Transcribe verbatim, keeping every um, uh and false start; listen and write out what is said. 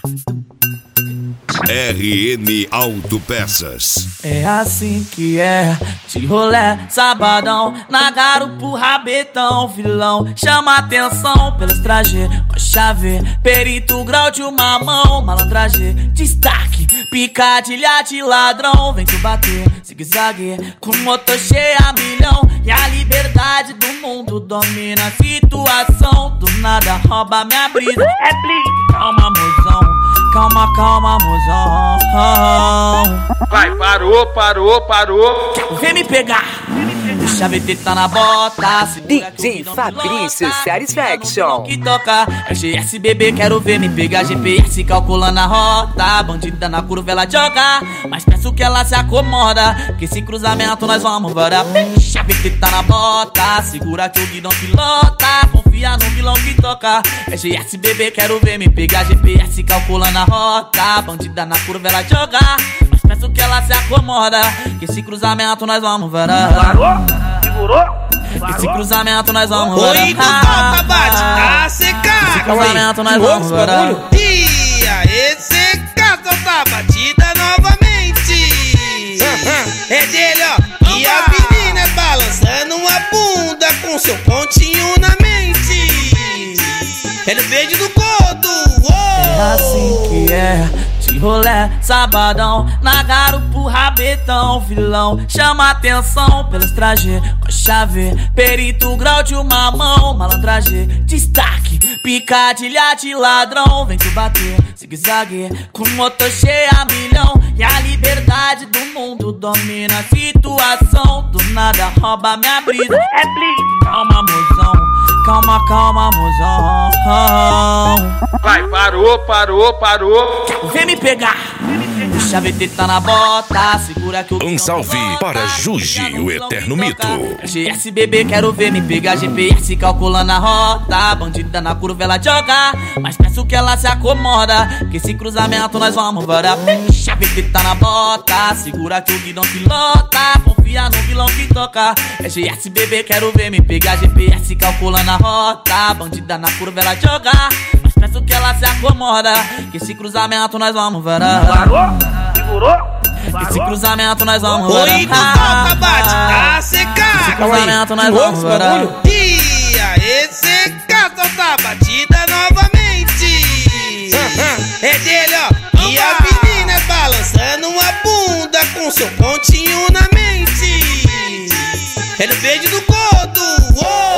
R N Autopeças. É assim que é, de rolé, sabadão, na garupa, rabetão, filão. Chama atenção pelos trajes, com chave, perito, grau de uma mão, malandragem, destaque, picadilha de ladrão. Vem te bater, zigue-zague, com motor cheio a milhão. E a liberdade do mundo domina a situação. Do nada rouba minha brisa, é blitz, calma, mozão. Calma, calma, mozão. Vai, parou, parou, parou. Vem me pegar. Deixa a V T tá na bota. D J Fabrício Satisfaction. Que toca é G S B B, quero ver me pegar. G P S calculando a rota. Bandida na curva ela joga, mas peço que ela se acomoda, que esse cruzamento nós vamos bora. Deixa a V T tá na bota. Segura que o guidão pilota. Confia no vilão que toca é G S B B, quero ver me pegar. G P S calculando a rota. Bandida na curva ela joga, mas peço que ela se acomoda, que esse cruzamento nós vamos varar. Parou? Segurou? Esse cruzamento nós vamos varar. Oi, do toca, bate, a secar. Esse cruzamento nós vamos varar. E aí, secar, solta a batida novamente. É dele, ó. E a menina balançando a bunda com seu pontinho na mente. É no verde do codo. É assim que é, de rolé, sabadão, na garupa, rabetão, filão. Chama atenção pelos trajes, com chave, perito, grau de uma mão, malandragem, destaque, picadilha de ladrão. Vem te bater, zigue-zague, com motor cheio a milhão. E a liberdade do mundo domina a situação. Do nada rouba minha brisa, é blitz, calma, mozão. Calma, calma, mozão. Vai, parou, parou, parou. Vem me pegar. Deixa a V T tá na bota. Segura que o Um salve para Juji, o eterno mito. G S B B, quero ver me pegar. G P S calculando a rota. Bandida na curva ela joga, mas peço que ela se acomoda, que esse cruzamento nós vamos bora. Deixa a V T tá na bota. Segura que o guidão pilota. Confia no vilão que toca é G S B B, quero ver me pegar. G P S calculando a rota. Bandida na curva ela joga, mas peço que ela se acomoda, que esse cruzamento nós vamos varar. Parou? Segurou? Esse cruzamento nós vamos varar. Oi, do toca, bate, a secar. Esse cruzamento nós vamos varar. E aí, secar, solta a batida novamente. É dele, ó. E a menina balançando a bunda com seu pontinho na mente. É no verde do codo.